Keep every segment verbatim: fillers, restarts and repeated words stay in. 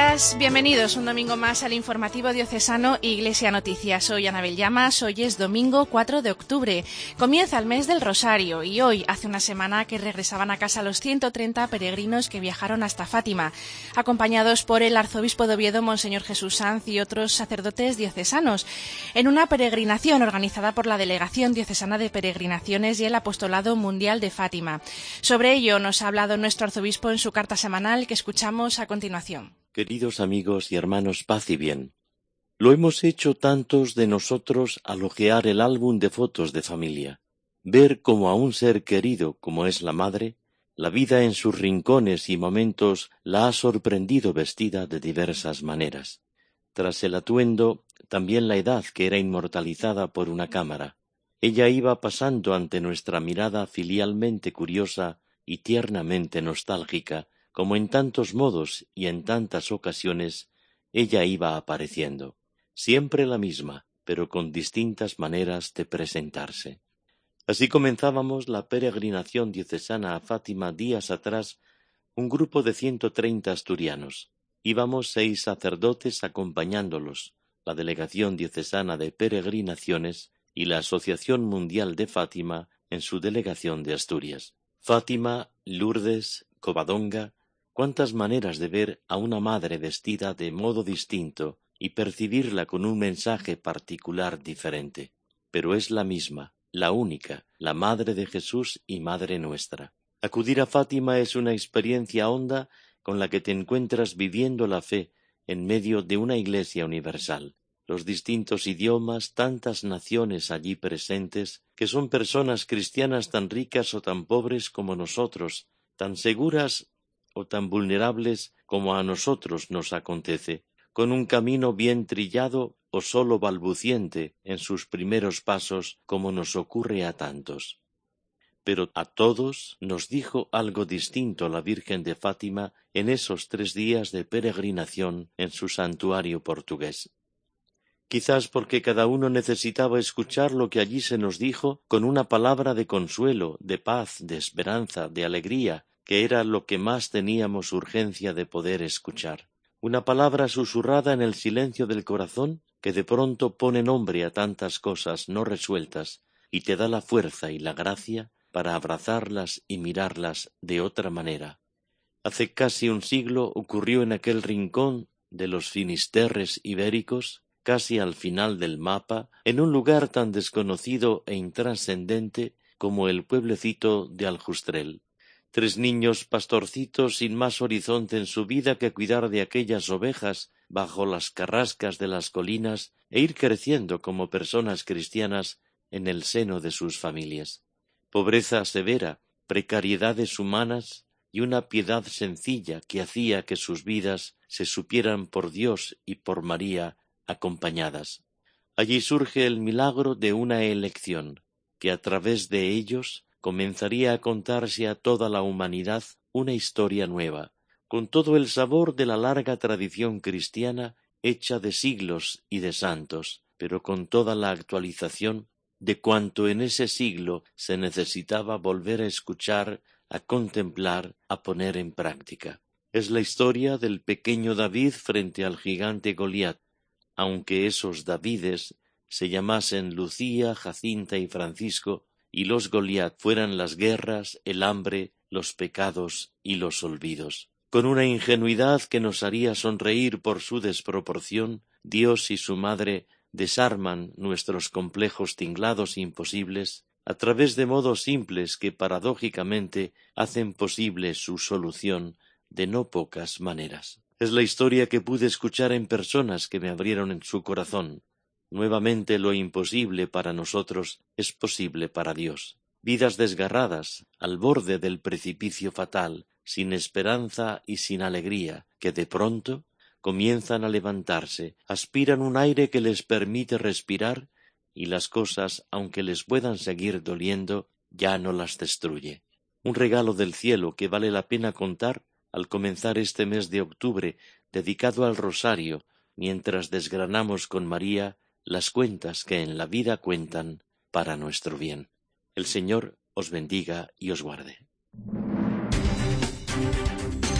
días, bienvenidos un domingo más al informativo diocesano Iglesia Noticias. Soy Anabel Llamas, hoy es domingo cuatro de octubre. Comienza el mes del Rosario y hoy hace una semana que regresaban a casa los ciento treinta peregrinos que viajaron hasta Fátima, acompañados por el arzobispo de Oviedo, Monseñor Jesús Sanz, y otros sacerdotes diocesanos, en una peregrinación organizada por la Delegación Diocesana de Peregrinaciones y el Apostolado Mundial de Fátima. Sobre ello nos ha hablado nuestro arzobispo en su carta semanal que escuchamos a continuación. Queridos amigos y hermanos, paz y bien. Lo hemos hecho tantos de nosotros al hojear el álbum de fotos de familia, ver cómo a un ser querido como es la madre, la vida en sus rincones y momentos la ha sorprendido vestida de diversas maneras. Tras el atuendo, también la edad que era inmortalizada por una cámara. Ella iba pasando ante nuestra mirada filialmente curiosa y tiernamente nostálgica, como en tantos modos y en tantas ocasiones ella iba apareciendo, siempre la misma, pero con distintas maneras de presentarse. Así comenzábamos la peregrinación diocesana a Fátima días atrás, un grupo de ciento treinta asturianos. Íbamos seis sacerdotes acompañándolos, la Delegación Diocesana de Peregrinaciones y la Asociación Mundial de Fátima en su delegación de Asturias. Fátima, Lourdes, Covadonga, cuántas maneras de ver a una madre vestida de modo distinto y percibirla con un mensaje particular diferente. Pero es la misma, la única, la Madre de Jesús y Madre nuestra. Acudir a Fátima es una experiencia honda con la que te encuentras viviendo la fe en medio de una Iglesia universal. Los distintos idiomas, tantas naciones allí presentes, que son personas cristianas tan ricas o tan pobres como nosotros, tan seguras o tan vulnerables como a nosotros nos acontece, con un camino bien trillado o sólo balbuciente en sus primeros pasos como nos ocurre a tantos. Pero a todos nos dijo algo distinto la Virgen de Fátima en esos tres días de peregrinación en su santuario portugués. Quizás porque cada uno necesitaba escuchar lo que allí se nos dijo con una palabra de consuelo, de paz, de esperanza, de alegría, que era lo que más teníamos urgencia de poder escuchar. Una palabra susurrada en el silencio del corazón que de pronto pone nombre a tantas cosas no resueltas y te da la fuerza y la gracia para abrazarlas y mirarlas de otra manera. Hace casi un siglo ocurrió en aquel rincón de los Finisterres ibéricos, casi al final del mapa, en un lugar tan desconocido e intrascendente como el pueblecito de Aljustrel. Tres niños pastorcitos sin más horizonte en su vida que cuidar de aquellas ovejas bajo las carrascas de las colinas e ir creciendo como personas cristianas en el seno de sus familias. Pobreza severa, precariedades humanas y una piedad sencilla que hacía que sus vidas se supieran por Dios y por María acompañadas. Allí surge el milagro de una elección, que a través de ellos comenzaría a contarse a toda la humanidad una historia nueva, con todo el sabor de la larga tradición cristiana hecha de siglos y de santos, pero con toda la actualización de cuanto en ese siglo se necesitaba volver a escuchar, a contemplar, a poner en práctica. Es la historia del pequeño David frente al gigante Goliat, aunque esos Davides se llamasen Lucía, Jacinta y Francisco, y los Goliat fueran las guerras, el hambre, los pecados y los olvidos. Con una ingenuidad que nos haría sonreír por su desproporción, Dios y su Madre desarman nuestros complejos tinglados imposibles a través de modos simples que paradójicamente hacen posible su solución de no pocas maneras. Es la historia que pude escuchar en personas que me abrieron en su corazón. Nuevamente lo imposible para nosotros es posible para Dios. Vidas desgarradas, al borde del precipicio fatal, sin esperanza y sin alegría, que de pronto comienzan a levantarse, aspiran un aire que les permite respirar y las cosas, aunque les puedan seguir doliendo, ya no las destruye. Un regalo del cielo que vale la pena contar al comenzar este mes de octubre dedicado al rosario, mientras desgranamos con María las cuentas que en la vida cuentan para nuestro bien. El Señor os bendiga y os guarde.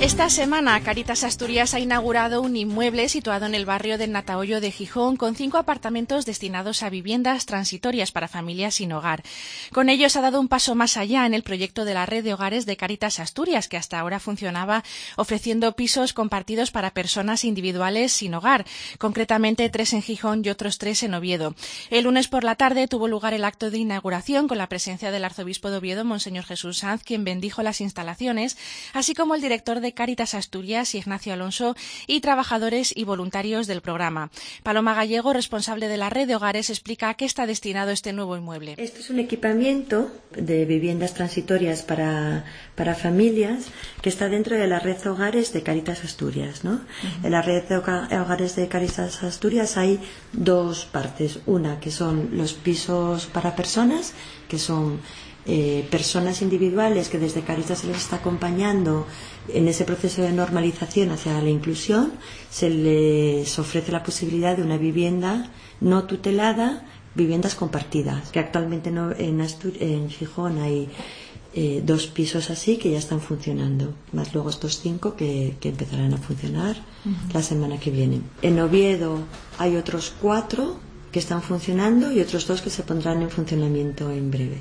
Esta semana, Cáritas Asturias ha inaugurado un inmueble situado en el barrio del Natahoyo de Gijón con cinco apartamentos destinados a viviendas transitorias para familias sin hogar. Con ellos ha dado un paso más allá en el proyecto de la red de hogares de Cáritas Asturias, que hasta ahora funcionaba ofreciendo pisos compartidos para personas individuales sin hogar, concretamente tres en Gijón y otros tres en Oviedo. El lunes por la tarde tuvo lugar el acto de inauguración con la presencia del arzobispo de Oviedo, Monseñor Jesús Sanz, quien bendijo las instalaciones, así como el director de Cáritas Asturias, Ignacio Alonso, y trabajadores y voluntarios del programa. Paloma Gallego, responsable de la red de hogares, explica a qué está destinado este nuevo inmueble. Este es un equipamiento de viviendas transitorias para, para familias que está dentro de la red de hogares de Cáritas Asturias, ¿no? Uh-huh. En la red de hogares de Cáritas Asturias hay dos partes. Una que son los pisos para personas, que son Eh, personas individuales que desde Cáritas se les está acompañando en ese proceso de normalización hacia la inclusión. Se les ofrece la posibilidad de una vivienda no tutelada, viviendas compartidas, que actualmente no, en, Astur- en Gijón hay eh, dos pisos así que ya están funcionando, más luego estos cinco que, que empezarán a funcionar uh-huh. la semana que viene. En Oviedo hay otros cuatro que están funcionando y otros dos que se pondrán en funcionamiento en breve.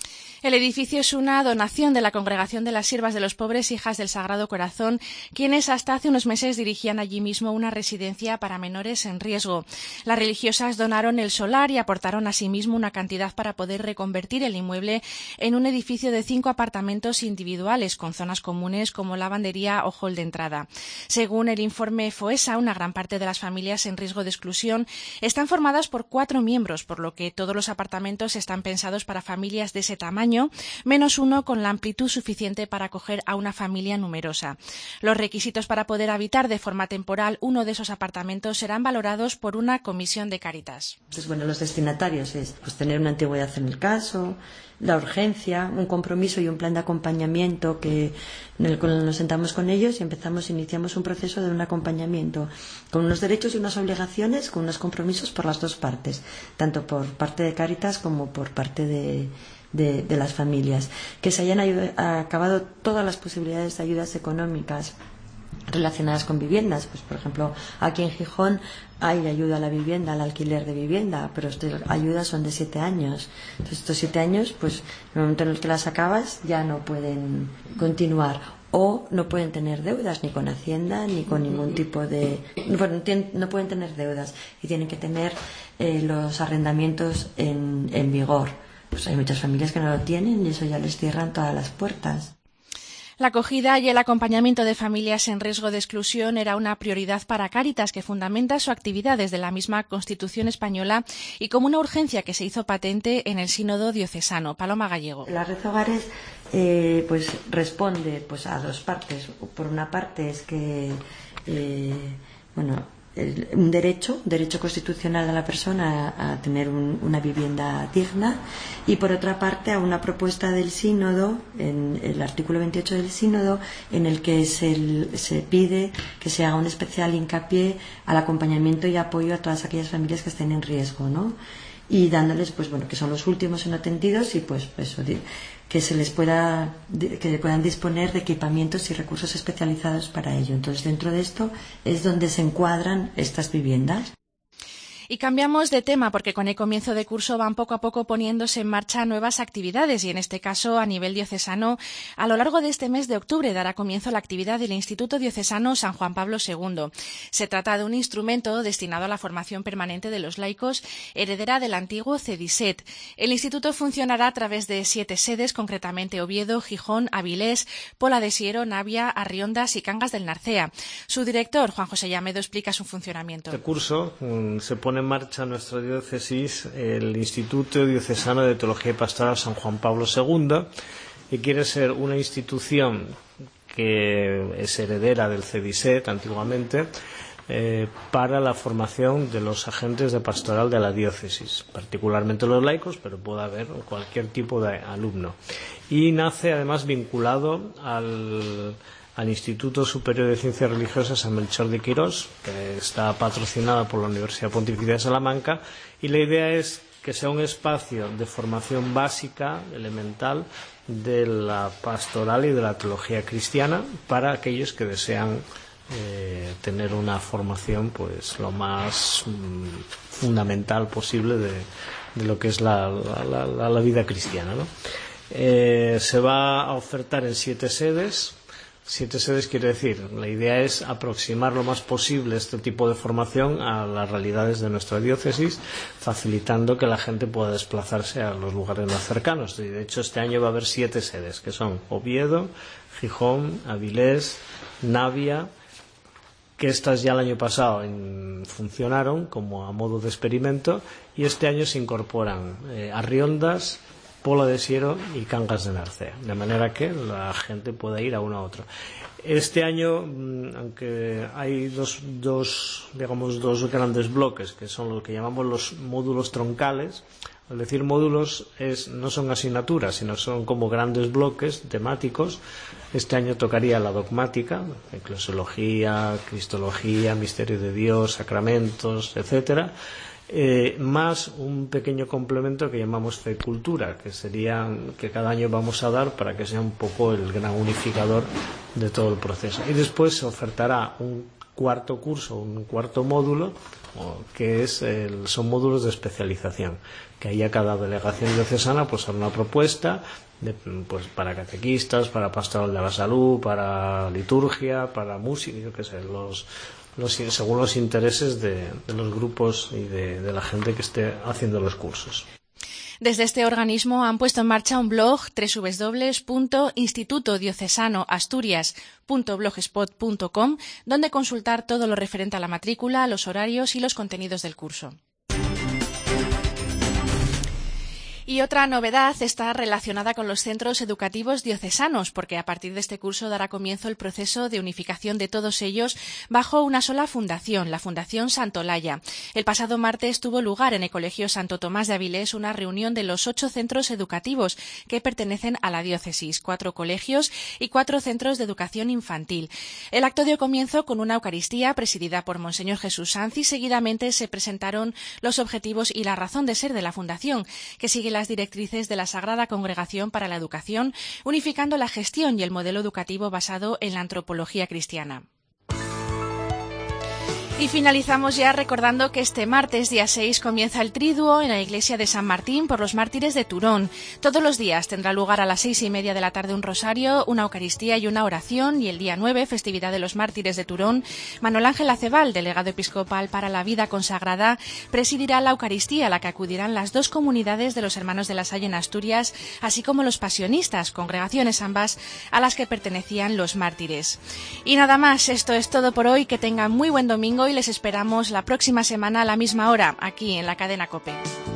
El edificio es una donación de la Congregación de las Siervas de los Pobres Hijas del Sagrado Corazón, quienes hasta hace unos meses dirigían allí mismo una residencia para menores en riesgo. Las religiosas donaron el solar y aportaron asimismo una cantidad para poder reconvertir el inmueble en un edificio de cinco apartamentos individuales con zonas comunes como lavandería o hall de entrada. Según el informe FOESA, una gran parte de las familias en riesgo de exclusión están formadas por cuatro miembros, por lo que todos los apartamentos están pensados para familias de ese tamaño, menos uno con la amplitud suficiente para acoger a una familia numerosa. Los requisitos para poder habitar de forma temporal uno de esos apartamentos serán valorados por una comisión de Cáritas. Entonces, bueno, los destinatarios es pues, tener una antigüedad en el caso, la urgencia, un compromiso y un plan de acompañamiento que en el cual nos sentamos con ellos y empezamos, iniciamos un proceso de un acompañamiento con unos derechos y unas obligaciones, con unos compromisos por las dos partes, tanto por parte de Cáritas como por parte de De, de las familias, que se hayan ayud- acabado todas las posibilidades de ayudas económicas relacionadas con viviendas. Pues, por ejemplo, aquí en Gijón hay ayuda a la vivienda, al alquiler de vivienda, pero estas ayudas son de siete años. Entonces, estos siete años, pues, en el momento en el que las acabas, ya no pueden continuar. O no pueden tener deudas ni con Hacienda ni con ningún tipo de... Bueno, no pueden tener deudas y tienen que tener eh, los arrendamientos en, en vigor. Pues hay muchas familias que no lo tienen y eso ya les cierran todas las puertas. La acogida y el acompañamiento de familias en riesgo de exclusión era una prioridad para Cáritas, que fundamenta su actividad desde la misma Constitución española y como una urgencia que se hizo patente en el Sínodo Diocesano. Paloma Gallego. La red de hogares eh, pues, responde pues, a dos partes. Por una parte es que eh, bueno, el, un derecho, un derecho constitucional de la persona a, a tener un, una vivienda digna, y por otra parte a una propuesta del Sínodo, en el artículo veintiocho del Sínodo, en el que se, se pide que se haga un especial hincapié al acompañamiento y apoyo a todas aquellas familias que estén en riesgo, ¿no? Y dándoles, pues bueno, que son los últimos en atendidos y pues eso, que se les pueda, que puedan disponer de equipamientos y recursos especializados para ello. Entonces, dentro de esto es donde se encuadran estas viviendas. Y cambiamos de tema porque con el comienzo de curso van poco a poco poniéndose en marcha nuevas actividades y en este caso a nivel diocesano a lo largo de este mes de octubre dará comienzo la actividad del Instituto Diocesano San Juan Pablo segundo. Se trata de un instrumento destinado a la formación permanente de los laicos, heredera del antiguo CEDISET. El instituto funcionará a través de siete sedes, concretamente Oviedo, Gijón, Avilés, Pola de Siero, Navia, Arriondas y Cangas del Narcea. Su director, Juan José Llamedo, explica su funcionamiento. Este curso um, se pone en marcha en nuestra diócesis el Instituto Diocesano de Teología y Pastoral San Juan Pablo segundo, que quiere ser una institución que es heredera del CEDISET antiguamente, eh, para la formación de los agentes de pastoral de la diócesis, particularmente los laicos, pero puede haber cualquier tipo de alumno. Y nace además vinculado al al Instituto Superior de Ciencias Religiosas San Melchor de Quirós, que está patrocinada por la Universidad Pontificia de Salamanca, y la idea es que sea un espacio de formación básica, elemental, de la pastoral y de la teología cristiana para aquellos que desean eh, tener una formación pues lo más mm, fundamental posible de, de lo que es la, la, la, la vida cristiana, ¿no? Eh, se va a ofertar en siete sedes. Siete sedes quiere decir, la idea es aproximar lo más posible este tipo de formación a las realidades de nuestra diócesis, facilitando que la gente pueda desplazarse a los lugares más cercanos. Y de hecho este año va a haber siete sedes, que son Oviedo, Gijón, Avilés, Navia, que estas ya el año pasado en, funcionaron como a modo de experimento, y este año se incorporan eh, Arriondas, Pola de Siero y Cangas de Narcea, de manera que la gente pueda ir a uno a otro. Este año, aunque hay dos, dos, digamos, dos grandes bloques, que son lo que llamamos los módulos troncales. Al decir módulos, es, no son asignaturas, sino son como grandes bloques temáticos. Este año tocaría la dogmática, eclesiología, cristología, misterio de Dios, sacramentos, etcétera. Eh, más un pequeño complemento que llamamos fe y cultura, que sería que cada año vamos a dar para que sea un poco el gran unificador de todo el proceso. Y después se ofertará un cuarto curso, un cuarto módulo, que es el, son módulos de especialización, que ahí a cada delegación diocesana pues hará una propuesta de, pues para catequistas, para pastoral de la salud, para liturgia, para música, yo qué sé, los Los, según los intereses de, de los grupos y de, de la gente que esté haciendo los cursos. Desde este organismo han puesto en marcha un blog doble u doble u doble u punto instituto diocesano asturias punto blogspot punto com, donde consultar todo lo referente a la matrícula, los horarios y los contenidos del curso. Y otra novedad está relacionada con los centros educativos diocesanos, porque a partir de este curso dará comienzo el proceso de unificación de todos ellos bajo una sola fundación, la Fundación Santolaya. El pasado martes tuvo lugar en el Colegio Santo Tomás de Avilés una reunión de los ocho centros educativos que pertenecen a la diócesis, cuatro colegios y cuatro centros de educación infantil. El acto dio comienzo con una Eucaristía presidida por Monseñor Jesús Sanz y seguidamente se presentaron los objetivos y la razón de ser de la Fundación, que sigue las directrices de la Sagrada Congregación para la Educación, unificando la gestión y el modelo educativo basado en la antropología cristiana. Y finalizamos ya recordando que este martes, día seis, comienza el triduo en la iglesia de San Martín por los mártires de Turón. Todos los días tendrá lugar a las seis y media de la tarde un rosario, una Eucaristía y una oración, y el día nueve, festividad de los mártires de Turón, Manuel Ángel Acebal, delegado episcopal para la vida consagrada, presidirá la Eucaristía, a la que acudirán las dos comunidades de los Hermanos de la Salle en Asturias, así como los pasionistas, congregaciones ambas a las que pertenecían los mártires. Y nada más, esto es todo por hoy, que tengan muy buen domingo y les esperamos la próxima semana a la misma hora, aquí en la cadena COPE.